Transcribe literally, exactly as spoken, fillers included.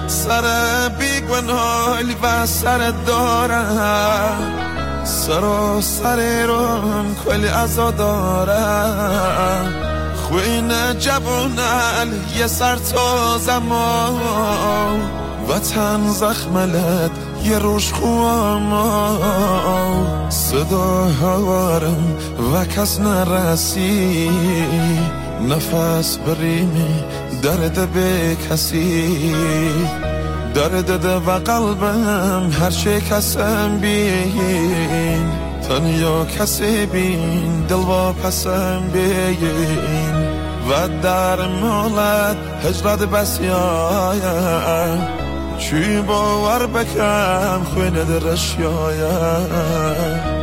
سر بیگناهی و سر دارم سر و سر رون کلی ازا دارم خوین جبونل یه سر تازم وطن زخملت یه روش خوام صدا هوارم و کس نرسی نفس بریمی درد به کسی درد ده و قلبم هر چه کسم بین تنیا کسی بین دل و پسم بین و در مولد هجرت بسیایم چی باور بکم خوینه درش یایم